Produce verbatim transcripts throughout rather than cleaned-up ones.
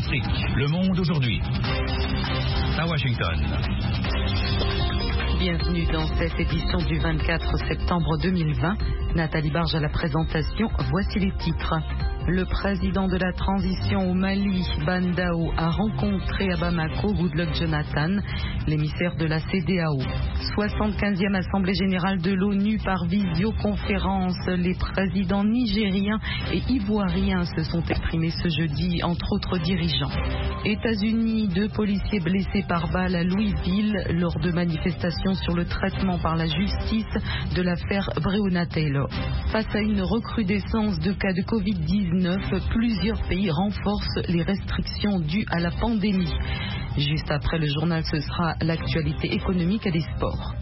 Afrique, le monde aujourd'hui. À Washington. Bienvenue dans cette édition du vingt-quatre septembre deux mille vingt. Nathalie Barge à la présentation. Voici les titres. Le président de la transition au Mali, Bandao, a rencontré à Bamako Goodluck Jonathan, l'émissaire de la C D A O. soixante-quinzième Assemblée générale de l'ONU par visioconférence. Les présidents nigériens et ivoiriens se sont exprimés ce jeudi, entre autres dirigeants. États-Unis, deux policiers blessés par balle à Louisville lors de manifestations sur le traitement par la justice de l'affaire Breonna Taylor. Face à une recrudescence de cas de covid dix-neuf, plusieurs pays renforcent les restrictions dues à la pandémie. Juste après le journal, ce sera l'actualité économique et des sports.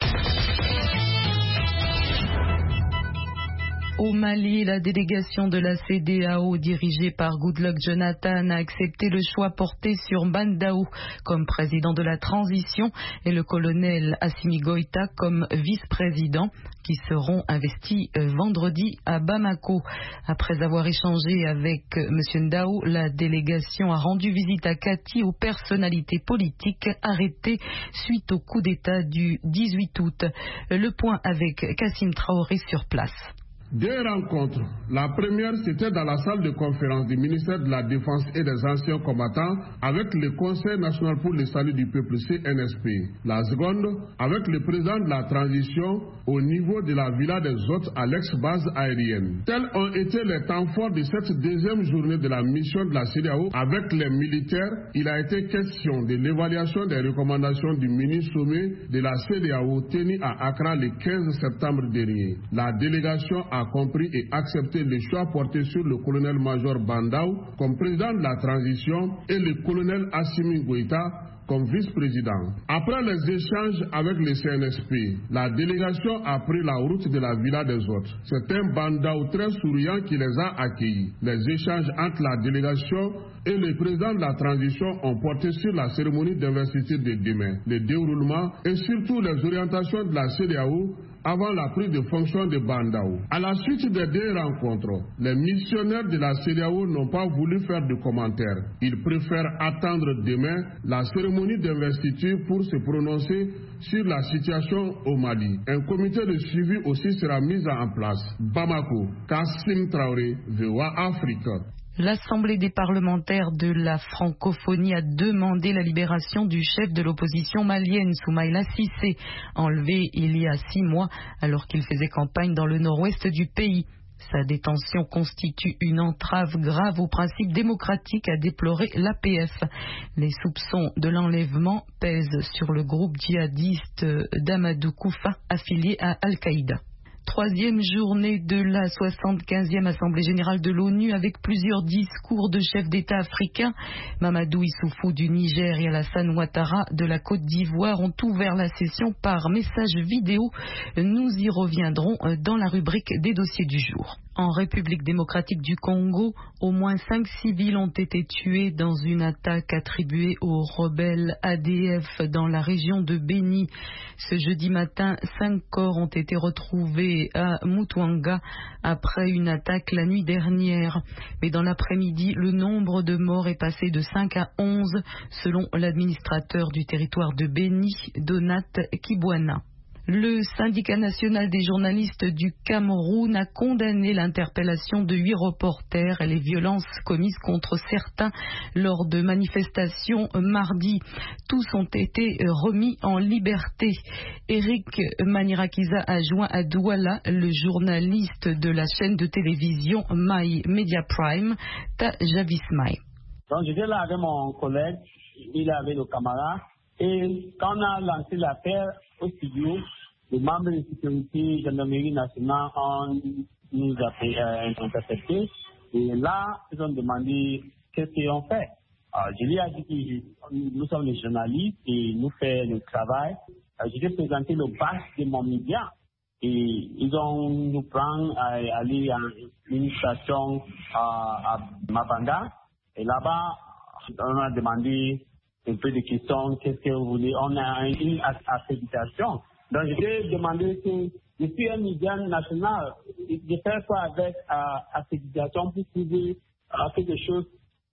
Au Mali, la délégation de la C D A O dirigée par Goodluck Jonathan a accepté le choix porté sur Bandao comme président de la transition et le colonel Assimi Goïta comme vice-président qui seront investis vendredi à Bamako. Après avoir échangé avec M. Ndao, la délégation a rendu visite à Kati aux personnalités politiques arrêtées suite au coup d'État du dix-huit août. Le point avec Kassim Traoré sur place. Deux rencontres. La première, c'était dans la salle de conférence du ministère de la Défense et des Anciens Combattants avec le Conseil national pour le salut du peuple C N S P. La seconde, avec le président de la transition au niveau de la Villa des Hôtes à l'ex-base aérienne. Tels ont été les temps forts de cette deuxième journée de la mission de la C D A O avec les militaires. Il a été question de l'évaluation des recommandations du mini-sommet de la C D A O tenu à Accra le quinze septembre dernier. La délégation a a compris et accepté le choix porté sur le colonel-major Bandao comme président de la transition et le colonel Assimi Goïta comme vice-président. Après les échanges avec le C N S P, la délégation a pris la route de la Villa des Hôtes. C'est un Bandao très souriant qui les a accueillis. Les échanges entre la délégation et le président de la transition ont porté sur la cérémonie d'investiture de demain, le déroulement et surtout les orientations de la C D A O avant la prise de fonction de Bandao. À la suite des deux rencontres, les missionnaires de la C D A O n'ont pas voulu faire de commentaires. Ils préfèrent attendre demain la cérémonie d'investiture pour se prononcer sur la situation au Mali. Un comité de suivi aussi sera mis en place. Bamako, Kassim Traoré, V O A Afrique. L'Assemblée des parlementaires de la francophonie a demandé la libération du chef de l'opposition malienne, Soumaïla Cissé, enlevé il y a six mois alors qu'il faisait campagne dans le nord-ouest du pays. Sa détention constitue une entrave grave au principe démocratique, a déploré l'A P F. Les soupçons de l'enlèvement pèsent sur le groupe djihadiste d'Amadou Koufa, affilié à Al-Qaïda. Troisième journée de la soixante-quinzième Assemblée générale de l'ONU avec plusieurs discours de chefs d'État africains. Mamadou Issoufou du Niger et Alassane Ouattara de la Côte d'Ivoire ont ouvert la session par message vidéo. Nous y reviendrons dans la rubrique des dossiers du jour. En République démocratique du Congo, au moins cinq civils ont été tués dans une attaque attribuée aux rebelles A D F dans la région de Béni. Ce jeudi matin, cinq corps ont été retrouvés à Mutwanga après une attaque la nuit dernière. Mais dans l'après-midi, le nombre de morts est passé de cinq à onze, selon l'administrateur du territoire de Béni, Donat Kibwana. Le syndicat national des journalistes du Cameroun a condamné l'interpellation de huit reporters et les violences commises contre certains lors de manifestations mardi. Tous ont été remis en liberté. Eric Manirakiza a joint à Douala le journaliste de la chaîne de télévision My Media Prime, Ta Javismai. Donc j'étais là avec mon collègue, il est avec le camarade, et quand on a lancé l'appel au studio, les membres de sécurité de la gendarmerie nationale ont nous appelé, euh, interceptés. Et là, ils ont demandé qu'est-ce qu'ils ont fait. Alors, je lui ai dit que nous sommes les journalistes et nous faisons le travail. Alors, je lui ai présenté le badge de mon média. Et ils ont nous prendre à aller à une station à, à Mabanda. Et là-bas, on a demandé un peu de questions. Qu'est-ce que vous voulez? On a une accréditation. Donc, je vais demander que je suis un média national. Je fais quoi avec euh, accréditation pour trouver euh, quelque chose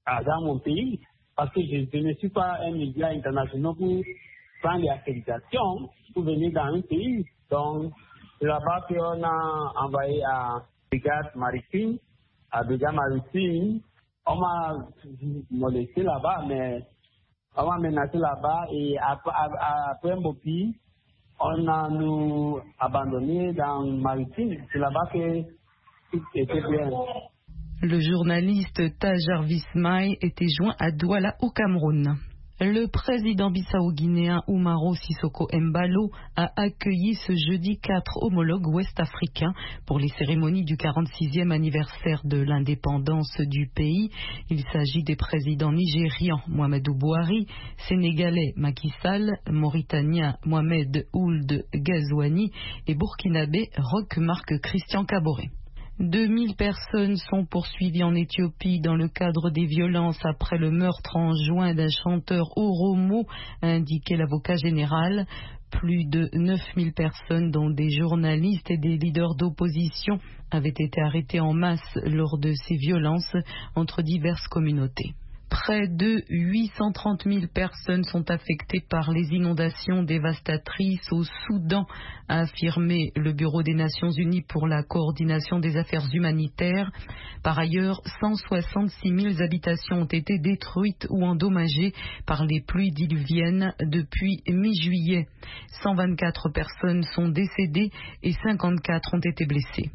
dans mon pays, parce que je, je ne suis pas un média international pour prendre l'accréditation pour venir dans un pays. Donc, c'est là-bas qu'on a envoyé à Brigade Maritime, à Brigade Maritime. On m'a molesté là-bas, mais on m'a menacé là-bas et après, après un beau pays, on a nous abandonné dans Maritime. C'est là-bas que tout était bien. Le journaliste Taj Jarvis Mai était joint à Douala au Cameroun. Le président bissau-guinéen Umaro Sissoko Embalo a accueilli ce jeudi quatre homologues ouest-africains pour les cérémonies du quarante-sixième anniversaire de l'indépendance du pays. Il s'agit des présidents nigérians Mohamedou Buhari, sénégalais Macky Sall, mauritanien Mohamed Ould Ghazouani et burkinabé Roch Marc Christian Kaboré. deux mille personnes sont poursuivies en Éthiopie dans le cadre des violences après le meurtre en juin d'un chanteur Oromo, a indiqué l'avocat général. Plus de neuf mille personnes, dont des journalistes et des leaders d'opposition, avaient été arrêtées en masse lors de ces violences entre diverses communautés. Près de huit cent trente mille personnes sont affectées par les inondations dévastatrices au Soudan, a affirmé le Bureau des Nations Unies pour la coordination des affaires humanitaires. Par ailleurs, cent soixante-six mille habitations ont été détruites ou endommagées par les pluies diluviennes depuis mi-juillet. cent vingt-quatre personnes sont décédées et cinquante-quatre ont été blessées.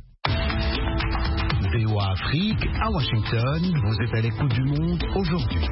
V O A Afrique, à Washington, vous êtes à l'écoute du monde aujourd'hui.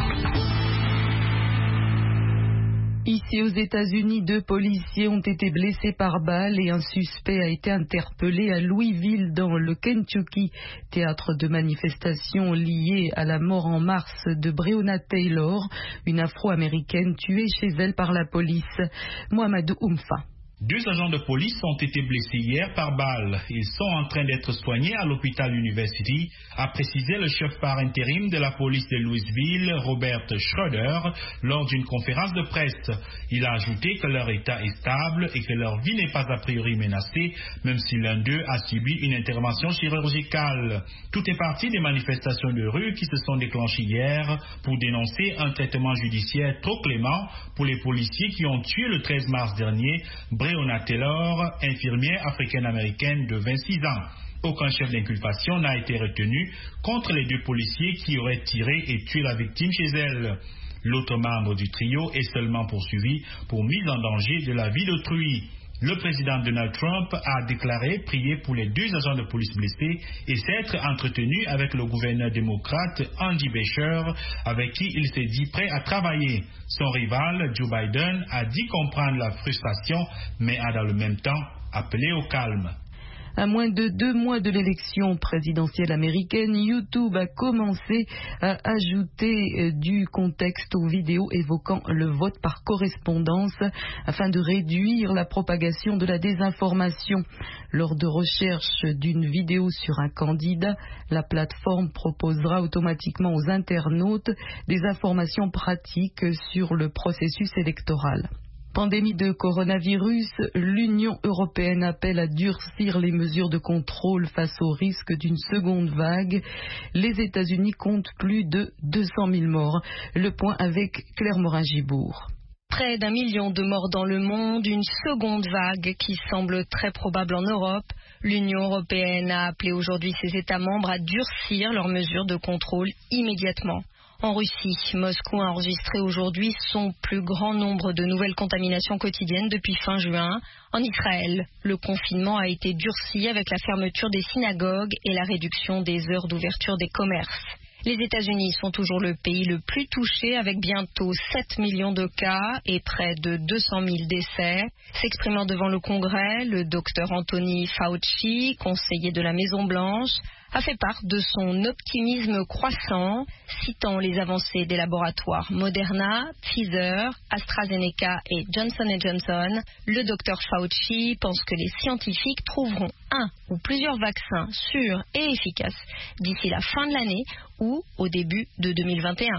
Ici aux États-Unis, deux policiers ont été blessés par balle et un suspect a été interpellé à Louisville dans le Kentucky, théâtre de manifestations liées à la mort en mars de Breonna Taylor, une Afro-américaine tuée chez elle par la police. Mohamedou Oumfa. Deux agents de police ont été blessés hier par balle. Ils sont en train d'être soignés à l'hôpital University, a précisé le chef par intérim de la police de Louisville, Robert Schroeder, lors d'une conférence de presse. Il a ajouté que leur état est stable et que leur vie n'est pas a priori menacée, même si l'un d'eux a subi une intervention chirurgicale. Tout est parti des manifestations de rue qui se sont déclenchées hier pour dénoncer un traitement judiciaire trop clément pour les policiers qui ont tué le treize mars dernier Breonna Taylor, infirmière africaine-américaine de vingt-six ans. Aucun chef d'inculpation n'a été retenu contre les deux policiers qui auraient tiré et tué la victime chez elle. L'autre membre du trio est seulement poursuivi pour mise en danger de la vie d'autrui. Le président Donald Trump a déclaré prier pour les deux agents de police blessés et s'être entretenu avec le gouverneur démocrate Andy Beshear, avec qui il s'est dit prêt à travailler. Son rival, Joe Biden, a dit comprendre la frustration, mais a dans le même temps appelé au calme. À moins de deux mois de l'élection présidentielle américaine, YouTube a commencé à ajouter du contexte aux vidéos évoquant le vote par correspondance afin de réduire la propagation de la désinformation. Lors de recherche d'une vidéo sur un candidat, la plateforme proposera automatiquement aux internautes des informations pratiques sur le processus électoral. Pandémie de coronavirus, l'Union européenne appelle à durcir les mesures de contrôle face au risque d'une seconde vague. Les États-Unis comptent plus de deux cent mille morts. Le point avec Claire Morin-Gibourg. Près d'un million de morts dans le monde, une seconde vague qui semble très probable en Europe. L'Union européenne a appelé aujourd'hui ses États membres à durcir leurs mesures de contrôle immédiatement. En Russie, Moscou a enregistré aujourd'hui son plus grand nombre de nouvelles contaminations quotidiennes depuis fin juin. En Israël, le confinement a été durci avec la fermeture des synagogues et la réduction des heures d'ouverture des commerces. Les États-Unis sont toujours le pays le plus touché avec bientôt sept millions de cas et près de deux cent mille décès. S'exprimant devant le Congrès, le docteur Anthony Fauci, conseiller de la Maison-Blanche, a fait part de son optimisme croissant, citant les avancées des laboratoires Moderna, Pfizer, AstraZeneca et Johnson and Johnson. Le docteur Fauci pense que les scientifiques trouveront un ou plusieurs vaccins sûrs et efficaces d'ici la fin de l'année ou au début de deux mille vingt et un.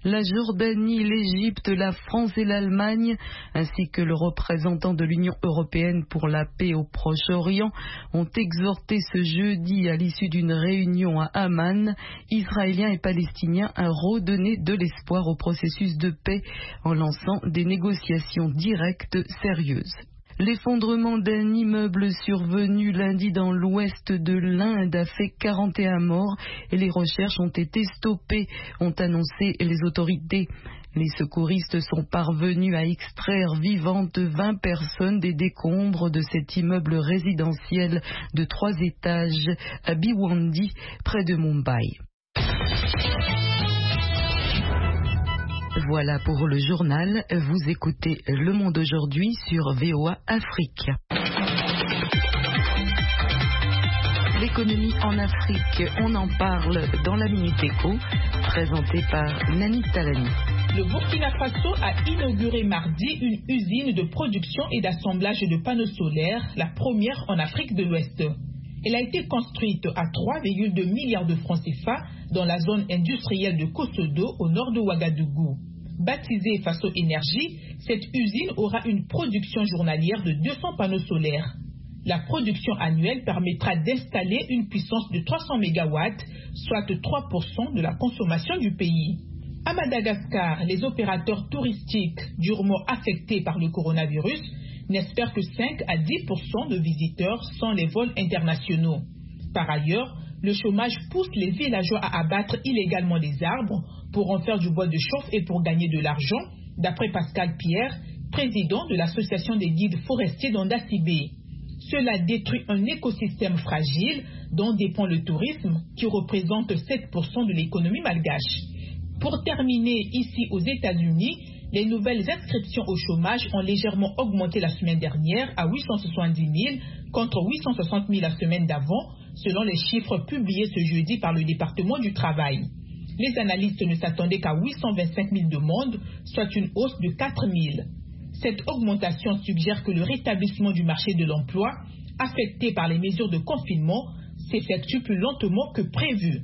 La Jordanie, l'Égypte, la France et l'Allemagne, ainsi que le représentant de l'Union européenne pour la paix au Proche-Orient, ont exhorté ce jeudi, à l'issue d'une réunion à Amman, Israéliens et Palestiniens à redonner de l'espoir au processus de paix en lançant des négociations directes sérieuses. L'effondrement d'un immeuble survenu lundi dans l'ouest de l'Inde a fait quarante et un morts et les recherches ont été stoppées, ont annoncé les autorités. Les secouristes sont parvenus à extraire vivantes vingt personnes des décombres de cet immeuble résidentiel de trois étages à Bhiwandi, près de Mumbai. Voilà pour le journal. Vous écoutez Le Monde aujourd'hui sur V O A Afrique. L'économie en Afrique, on en parle dans la Minute Éco, présentée par Nani Talani. Le Burkina Faso a inauguré mardi une usine de production et d'assemblage de panneaux solaires, la première en Afrique de l'Ouest. Elle a été construite à trois virgule deux milliards de francs C F A dans la zone industrielle de Kosodo au nord de Ouagadougou. Baptisée Faso Énergie, cette usine aura une production journalière de deux cents panneaux solaires. La production annuelle permettra d'installer une puissance de trois cents mégawatts, soit trois pour cent de la consommation du pays. À Madagascar, les opérateurs touristiques durement affectés par le coronavirus n'espèrent que cinq à dix pour cent de visiteurs sans les vols internationaux. Par ailleurs, le chômage pousse les villageois à abattre illégalement des arbres pour en faire du bois de chauffe et pour gagner de l'argent, d'après Pascal Pierre, président de l'association des guides forestiers d'Andasibé. Cela détruit un écosystème fragile dont dépend le tourisme, qui représente sept pour cent de l'économie malgache. Pour terminer, ici aux États-Unis, les nouvelles inscriptions au chômage ont légèrement augmenté la semaine dernière à huit cent soixante-dix mille contre huit cent soixante mille la semaine d'avant, selon les chiffres publiés ce jeudi par le département du travail. Les analystes ne s'attendaient qu'à huit cent vingt-cinq mille demandes, soit une hausse de quatre mille. Cette augmentation suggère que le rétablissement du marché de l'emploi, affecté par les mesures de confinement, s'effectue plus lentement que prévu.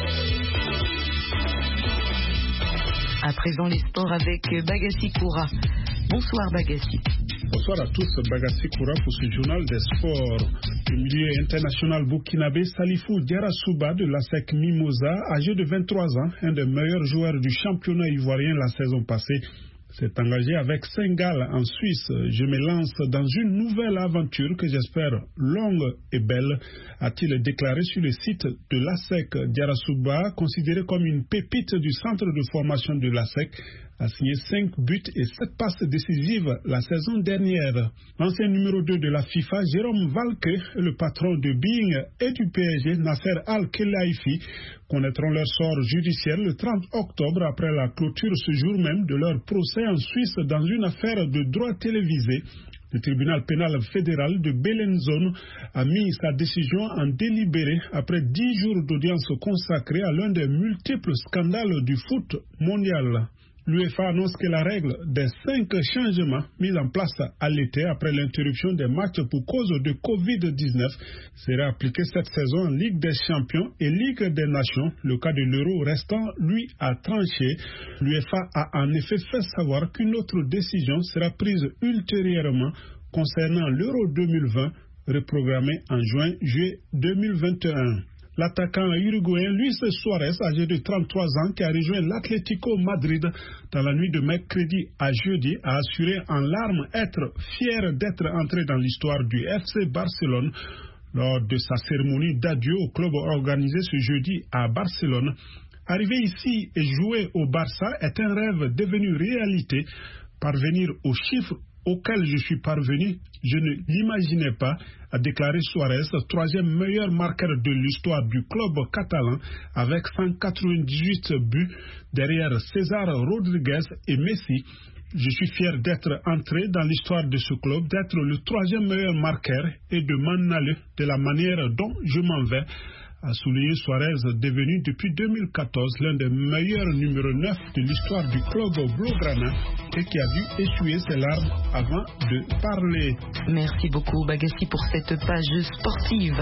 À présent, les sports avec Bagassi Koura. Bonsoir Bagassi. Bonsoir à tous, Bagassi Koura pour ce journal des sports. Le milieu international burkinabé Salifou Diarra-Souba de l'A S E C Mimosa, âgé de vingt-trois ans, un des meilleurs joueurs du championnat ivoirien la saison passée, s'est engagé avec Saint-Gall en Suisse. Je me lance dans une nouvelle aventure que j'espère longue et belle, a-t-il déclaré sur le site de l'A S E C. Diarra-Souba, considéré comme une pépite du centre de formation de l'A S E C, a signé cinq buts et sept passes décisives la saison dernière. L'ancien numéro deux de la FIFA, Jérôme Valque, le patron de Being et du P S G, Nasser Al-Khelaifi, connaîtront leur sort judiciaire le trente octobre après la clôture ce jour même de leur procès en Suisse dans une affaire de droit télévisé. Le tribunal pénal fédéral de Belenzone a mis sa décision en délibéré après dix jours d'audience consacrée à l'un des multiples scandales du foot mondial. L'UEFA annonce que la règle des cinq changements mis en place à l'été après l'interruption des matchs pour cause de covid dix-neuf sera appliquée cette saison en Ligue des Champions et Ligue des Nations. Le cas de l'Euro restant, lui, à trancher. L'UEFA a en effet fait savoir qu'une autre décision sera prise ultérieurement concernant l'Euro deux mille vingt, reprogrammé en juin-juillet deux mille vingt et un. L'attaquant uruguayen Luis Suarez, âgé de trente-trois ans, qui a rejoint l'Atlético Madrid dans la nuit de mercredi à jeudi, a assuré en larmes être fier d'être entré dans l'histoire du F C Barcelone lors de sa cérémonie d'adieu au club organisé ce jeudi à Barcelone. Arriver ici et jouer au Barça est un rêve devenu réalité. Parvenir aux chiffres auquel je suis parvenu, je ne l'imaginais pas, a déclaré Suarez, troisième meilleur marqueur de l'histoire du club catalan avec cent quatre-vingt-dix-huit buts derrière César Rodriguez et Messi. Je suis fier d'être entré dans l'histoire de ce club, d'être le troisième meilleur marqueur et de m'en aller de la manière dont je m'en vais, a souligné Suarez, devenu depuis deux mille quatorze l'un des meilleurs numéro neuf de l'histoire du club blaugrana et qui a dû essuyer ses larmes avant de parler. Merci beaucoup Bagassi pour cette page sportive.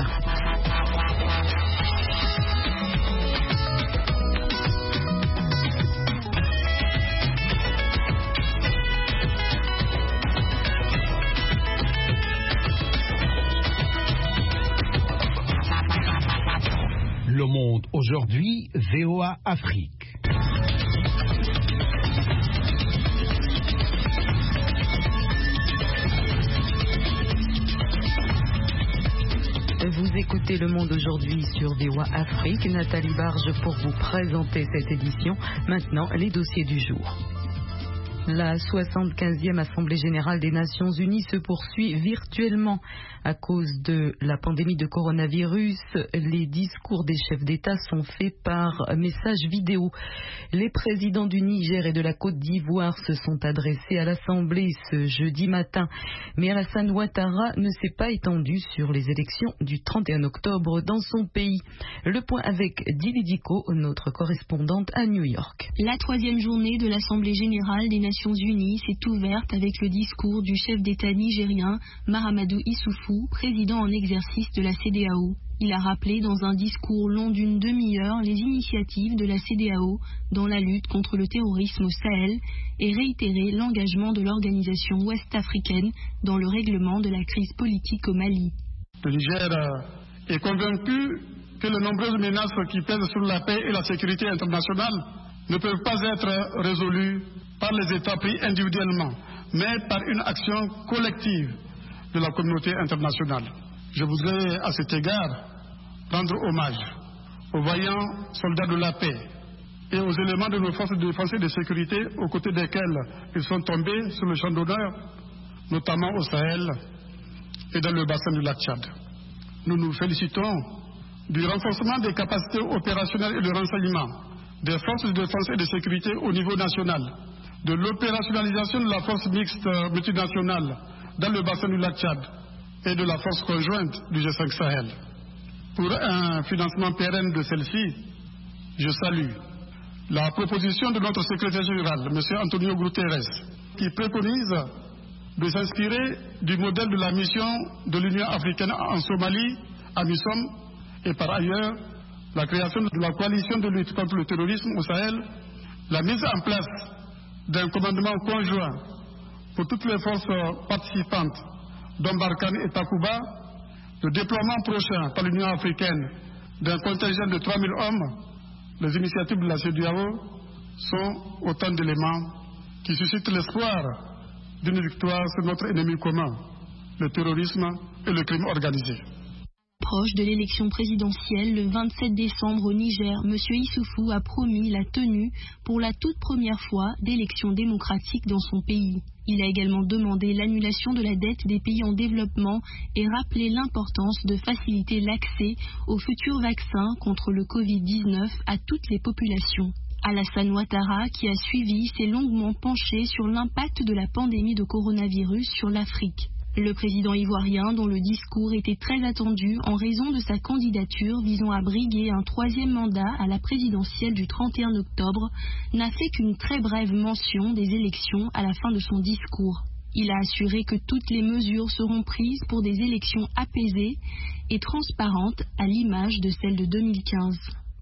Le Monde aujourd'hui, V O A Afrique. Vous écoutez Le Monde aujourd'hui sur V O A Afrique. Nathalie Barge pour vous présenter cette édition. Maintenant, les dossiers du jour. La soixante-quinzième Assemblée générale des Nations unies se poursuit virtuellement. À cause de la pandémie de coronavirus, les discours des chefs d'État sont faits par message vidéo. Les présidents du Niger et de la Côte d'Ivoire se sont adressés à l'Assemblée ce jeudi matin. Mais Alassane Ouattara ne s'est pas étendu sur les élections du trente et un octobre dans son pays. Le point avec Dili Diko, notre correspondante à New York. La troisième journée de l'Assemblée générale des Nations unies s'est ouverte avec le discours du chef d'État nigérien Mahamadou Issoufou, président en exercice de la C E D E A O. Il a rappelé dans un discours long d'une demi-heure les initiatives de la C E D E A O dans la lutte contre le terrorisme au Sahel et réitéré l'engagement de l'organisation ouest-africaine dans le règlement de la crise politique au Mali. Le Niger est convaincu que les nombreuses menaces qui pèsent sur la paix et la sécurité internationale ne peuvent pas être résolues par les États pris individuellement, mais par une action collective de la communauté internationale. Je voudrais à cet égard rendre hommage aux vaillants soldats de la paix et aux éléments de nos forces de défense et de sécurité aux côtés desquels ils sont tombés sur le champ d'honneur, notamment au Sahel et dans le bassin du lac Tchad. Nous nous félicitons du renforcement des capacités opérationnelles et de renseignement des forces de défense et de sécurité au niveau national, de l'opérationnalisation de la force mixte multinationale dans le bassin du lac Tchad et de la force conjointe du G cinq Sahel. Pour un financement pérenne de celle-ci, je salue la proposition de notre secrétaire général, M. Antonio Guterres, qui préconise de s'inspirer du modèle de la mission de l'Union africaine en Somalie, à MISOM, et par ailleurs, la création de la coalition de lutte contre le terrorisme au Sahel, la mise en place d'un commandement conjoint pour toutes les forces participantes, dont Barkhane et Takuba, le déploiement prochain par l'Union africaine d'un contingent de trois mille hommes, les initiatives de la C E D E A O sont autant d'éléments qui suscitent l'espoir d'une victoire sur notre ennemi commun, le terrorisme et le crime organisé. Proche de l'élection présidentielle le vingt-sept décembre au Niger, M. Issoufou a promis la tenue pour la toute première fois d'élections démocratiques dans son pays. Il a également demandé l'annulation de la dette des pays en développement et rappelé l'importance de faciliter l'accès aux futurs vaccins contre le covid dix-neuf à toutes les populations. Alassane Ouattara, qui a suivi, s'est longuement penché sur l'impact de la pandémie de coronavirus sur l'Afrique. Le président ivoirien, dont le discours était très attendu en raison de sa candidature visant à briguer un troisième mandat à la présidentielle du trente et un octobre, n'a fait qu'une très brève mention des élections à la fin de son discours. Il a assuré que toutes les mesures seront prises pour des élections apaisées et transparentes à l'image de celles de deux mille quinze.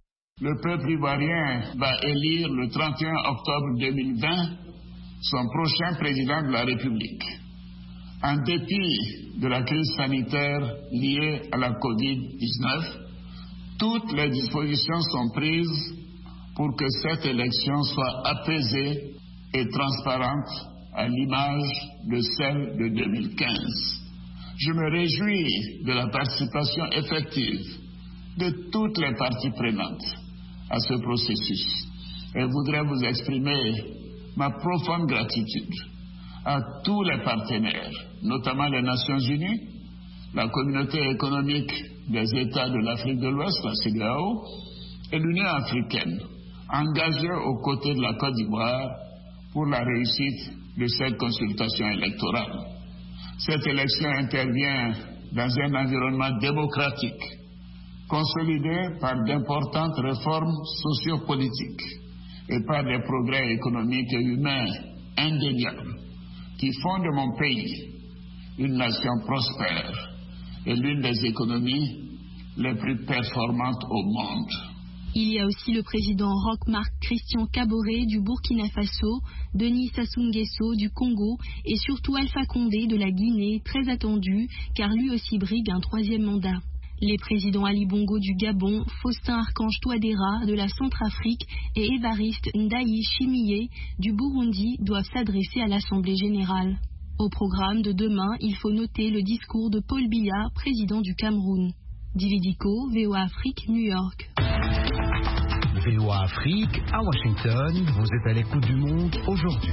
Le peuple ivoirien va élire le trente et un octobre deux mille vingt son prochain président de la République. En dépit de la crise sanitaire liée à la covid dix-neuf, toutes les dispositions sont prises pour que cette élection soit apaisée et transparente à l'image de celle de deux mille quinze. Je me réjouis de la participation effective de toutes les parties prenantes à ce processus et voudrais vous exprimer ma profonde gratitude à tous les partenaires, notamment les Nations Unies, la communauté économique des États de l'Afrique de l'Ouest, la C E D E A O, et l'Union africaine, engagée aux côtés de la Côte d'Ivoire pour la réussite de cette consultation électorale. Cette élection intervient dans un environnement démocratique, consolidé par d'importantes réformes sociopolitiques et par des progrès économiques et humains indéniables, qui font de mon pays une nation prospère et l'une des économies les plus performantes au monde. Il y a aussi le président Roch-Marc Christian Kaboré du Burkina Faso, Denis Sassou Nguesso du Congo et surtout Alpha Condé de la Guinée, très attendu car lui aussi brigue un troisième mandat. Les présidents Ali Bongo du Gabon, Faustin Archange Touadéra de la Centrafrique et Évariste Ndayi Chimiye du Burundi doivent s'adresser à l'Assemblée générale. Au programme de demain, il faut noter le discours de Paul Biya, président du Cameroun. Dividico, V O A Afrique, New York. V O A Afrique, à Washington, vous êtes à l'écoute du monde aujourd'hui.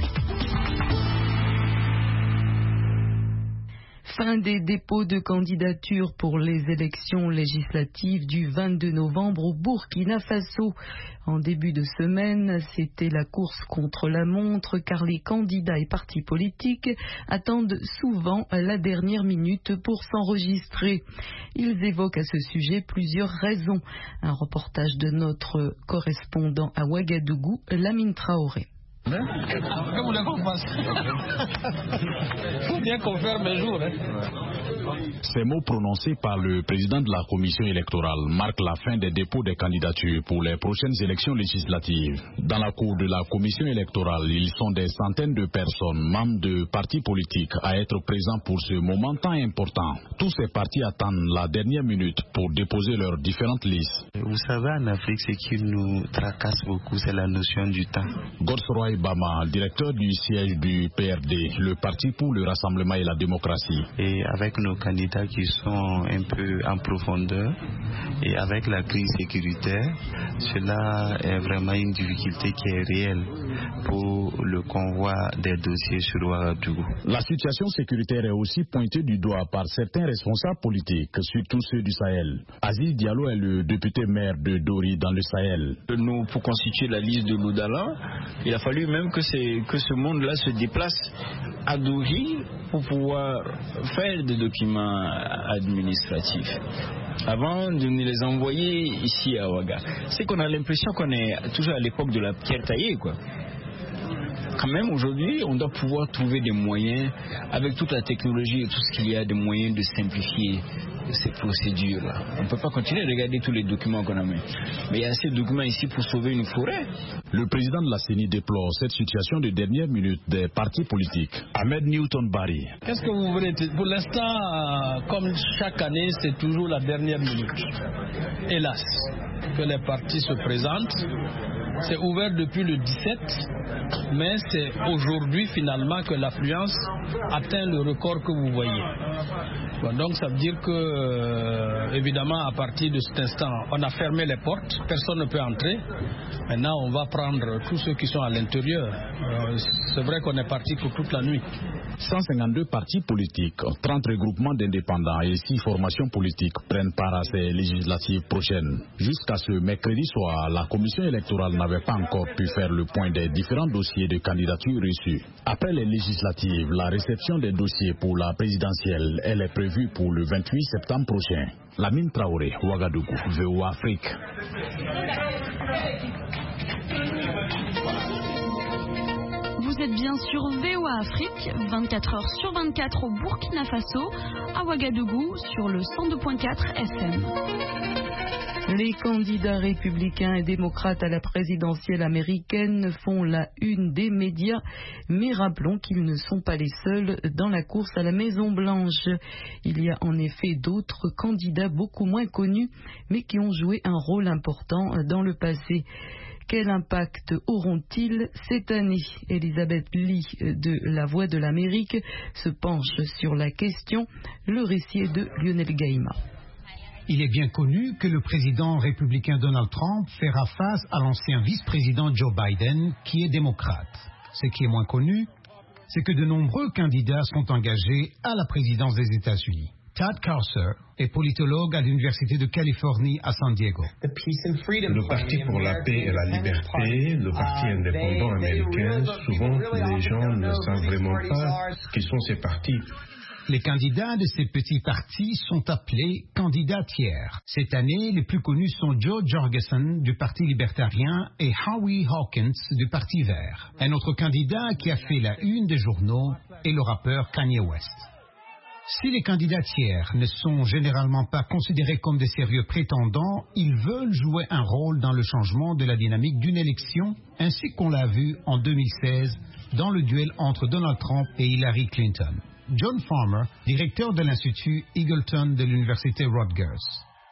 Fin des dépôts de candidature pour les élections législatives du vingt-deux novembre au Burkina Faso. En début de semaine, c'était la course contre la montre car les candidats et partis politiques attendent souvent la dernière minute pour s'enregistrer. Ils évoquent à ce sujet plusieurs raisons. Un reportage de notre correspondant à Ouagadougou, Lamine Traoré. Faut bien qu'on ferme un jour. Hein. Ces mots prononcés par le président de la commission électorale marquent la fin des dépôts des candidatures pour les prochaines élections législatives. Dans la cour de la commission électorale, ils sont des centaines de personnes, membres de partis politiques, à être présents pour ce moment tant important. Tous ces partis attendent la dernière minute pour déposer leurs différentes listes. Vous savez, en Afrique, ce qui nous tracasse beaucoup, c'est la notion du temps. Godsroy Bama, directeur du siège du P R D, le Parti pour le Rassemblement et la Démocratie. Et avec nos candidats qui sont un peu en profondeur et avec la crise sécuritaire, cela est vraiment une difficulté qui est réelle pour le convoi des dossiers sur Ouagadougou. La situation sécuritaire est aussi pointée du doigt par certains responsables politiques, surtout ceux du Sahel. Aziz Diallo est le député maire de Dori dans le Sahel. Nous, pour constituer la liste de l'Oudala, il a fallu même que, que ce monde-là se déplace à Dori pour pouvoir faire des documents administratifs avant de nous les envoyer ici à Ouaga. C'est qu'on a l'impression qu'on est toujours à l'époque de la pierre taillée, quoi. Quand même, aujourd'hui, on doit pouvoir trouver des moyens, avec toute la technologie et tout ce qu'il y a, des moyens de simplifier ces procédures-là. On ne peut pas continuer à regarder tous les documents qu'on a mis. Mais il y a assez de documents ici pour sauver une forêt. Le président de la C E N I déplore cette situation de dernière minute des partis politiques. Ahmed Newton Barry. Qu'est-ce que vous voulez dire? Pour l'instant, comme chaque année, c'est toujours la dernière minute. Hélas, que les partis se présentent. C'est ouvert depuis le dix-sept, mais c'est aujourd'hui finalement que l'affluence atteint le record que vous voyez. Bon, donc ça veut dire que, euh, évidemment, à partir de cet instant, on a fermé les portes, personne ne peut entrer. Maintenant, on va prendre tous ceux qui sont à l'intérieur. Euh, c'est vrai qu'on est parti pour toute la nuit. cent cinquante-deux partis politiques, trente regroupements d'indépendants et six formations politiques prennent part à ces législatives prochaines. Jusqu'à ce mercredi soir, la commission électorale n'avait pas encore pu faire le point des différents dossiers de candidature reçus. Après les législatives, la réception des dossiers pour la présidentielle, elle est prévue pour le vingt-huit septembre prochain. Lamine Traoré, Ouagadougou, V O A Afrique. Vous êtes bien sur V O A Afrique, vingt-quatre heures sur vingt-quatre au Burkina Faso, à Ouagadougou sur le cent deux virgule quatre F M. Les candidats républicains et démocrates à la présidentielle américaine font la une des médias, mais rappelons qu'ils ne sont pas les seuls dans la course à la Maison-Blanche. Il y a en effet d'autres candidats beaucoup moins connus, mais qui ont joué un rôle important dans le passé. Quel impact auront-ils cette année? Elisabeth Lee de La Voix de l'Amérique se penche sur la question. Le récit est de Lionel Gaïma. Il est bien connu que le président républicain Donald Trump fera face à l'ancien vice-président Joe Biden, qui est démocrate. Ce qui est moins connu, c'est que de nombreux candidats sont engagés à la présidence des États-Unis. Todd Carcer est politologue à l'Université de Californie à San Diego. Le Parti pour la paix et la liberté, le Parti indépendant américain, souvent les gens ne savent vraiment pas qui sont ces partis. Les candidats de ces petits partis sont appelés candidats tiers. Cette année, les plus connus sont Joe Jorgensen du Parti libertarien et Howie Hawkins du Parti vert. Un autre candidat qui a fait la une des journaux est le rappeur Kanye West. Si les candidats tiers ne sont généralement pas considérés comme des sérieux prétendants, ils veulent jouer un rôle dans le changement de la dynamique d'une élection, ainsi qu'on l'a vu en deux mille seize dans le duel entre Donald Trump et Hillary Clinton. John Farmer, directeur de l'Institut Eagleton de l'Université Rutgers.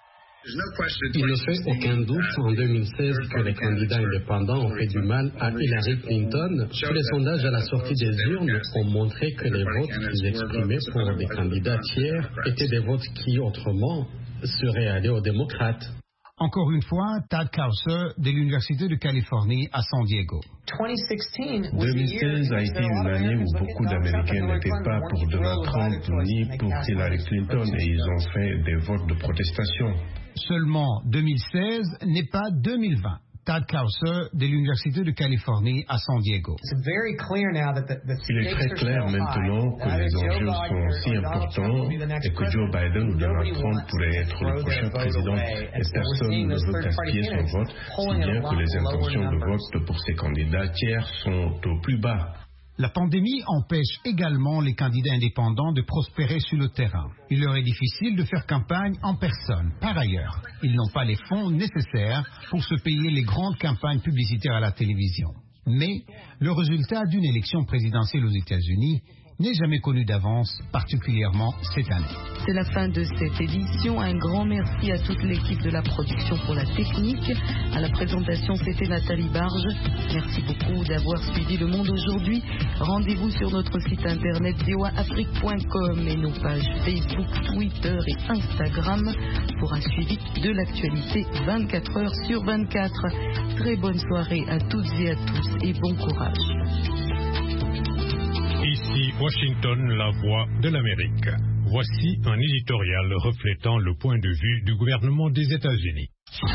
Il ne fait aucun doute en deux mille seize que les candidats indépendants ont fait du mal à Hillary Clinton. Tous les sondages à la sortie des urnes ont montré que les votes qu'ils exprimaient pour des candidats tiers étaient des votes qui, autrement, seraient allés aux démocrates. Encore une fois, Tad Cowser de l'Université de Californie à San Diego. deux mille seize a été une année où beaucoup d'Américains n'étaient pas pour Donald Trump ni pour Hillary Clinton et ils ont fait des votes de protestation. Seulement deux mille seize n'est pas deux mille vingt. Tad Cowser de l'Université de Californie à San Diego. Il est très clair maintenant que les enjeux sont si importants et que Joe Biden ou Donald Trump pourraient être le prochain président et personne ne veut gaspiller son vote, si bien que les intentions de vote pour ces candidats tiers sont au plus bas. La pandémie empêche également les candidats indépendants de prospérer sur le terrain. Il leur est difficile de faire campagne en personne. Par ailleurs, ils n'ont pas les fonds nécessaires pour se payer les grandes campagnes publicitaires à la télévision. Mais le résultat d'une élection présidentielle aux États-Unis n'est jamais connu d'avance, particulièrement cette année. C'est la fin de cette édition. Un grand merci à toute l'équipe de la production pour la technique. À la présentation, c'était Nathalie Barge. Merci beaucoup d'avoir suivi Le Monde aujourd'hui. Rendez-vous sur notre site internet v o a afrique point com et nos pages Facebook, Twitter et Instagram pour un suivi de l'actualité vingt-quatre heures sur vingt-quatre. Très bonne soirée à toutes et à tous et bon courage. Ici Washington, la voix de l'Amérique. Voici un éditorial reflétant le point de vue du gouvernement des États-Unis.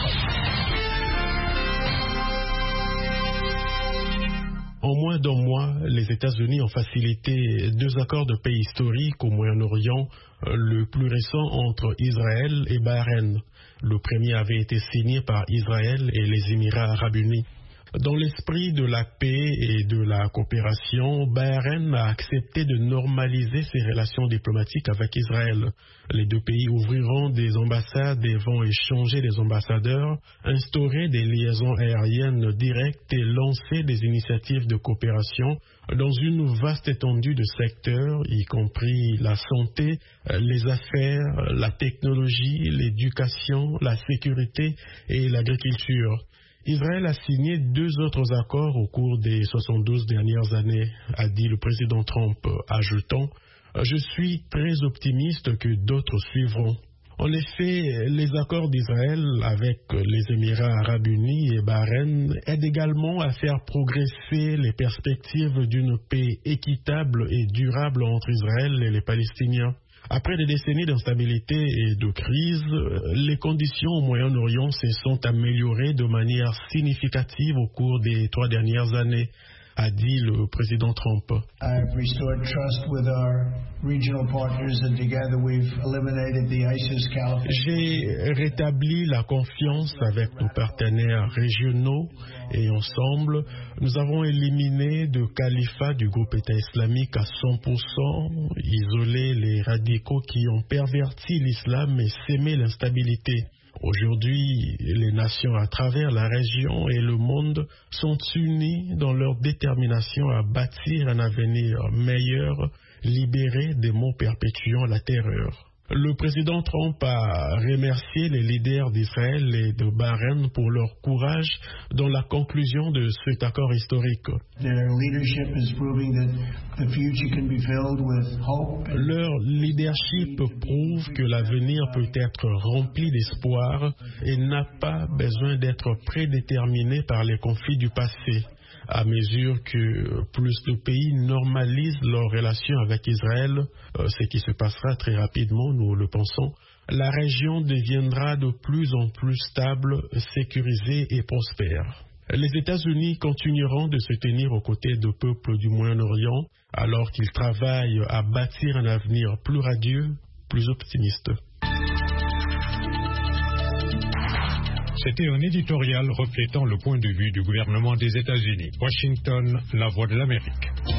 En moins d'un mois, les États-Unis ont facilité deux accords de paix historiques au Moyen-Orient, le plus récent entre Israël et Bahreïn. Le premier avait été signé par Israël et les Émirats arabes unis. Dans l'esprit de la paix et de la coopération, Bahreïn a accepté de normaliser ses relations diplomatiques avec Israël. Les deux pays ouvriront des ambassades et vont échanger des ambassadeurs, instaurer des liaisons aériennes directes et lancer des initiatives de coopération dans une vaste étendue de secteurs, y compris la santé, les affaires, la technologie, l'éducation, la sécurité et l'agriculture. Israël a signé deux autres accords au cours des soixante-douze dernières années, a dit le président Trump, ajoutant « Je suis très optimiste que d'autres suivront ». En effet, les accords d'Israël avec les Émirats arabes unis et Bahreïn aident également à faire progresser les perspectives d'une paix équitable et durable entre Israël et les Palestiniens. Après des décennies d'instabilité et de crise, les conditions au Moyen-Orient se sont améliorées de manière significative au cours des trois dernières années, a dit le président Trump. J'ai rétabli la confiance avec nos partenaires régionaux et ensemble, nous avons éliminé le califat du groupe État islamique à cent pour cent, isolé les radicaux qui ont perverti l'islam et sémé l'instabilité. Aujourd'hui, les nations à travers la région et le monde sont unies dans leur détermination à bâtir un avenir meilleur, libéré des maux perpétuant la terreur. Le président Trump a remercié les leaders d'Israël et de Bahreïn pour leur courage dans la conclusion de cet accord historique. Leur leadership prouve que l'avenir peut être rempli d'espoir et n'a pas besoin d'être prédéterminé par les conflits du passé. À mesure que plus de pays normalisent leurs relations avec Israël, ce qui se passera très rapidement, nous le pensons, la région deviendra de plus en plus stable, sécurisée et prospère. Les États-Unis continueront de se tenir aux côtés du peuple du Moyen-Orient alors qu'ils travaillent à bâtir un avenir plus radieux, plus optimiste. C'était un éditorial reflétant le point de vue du gouvernement des États-Unis. Washington, la voix de l'Amérique.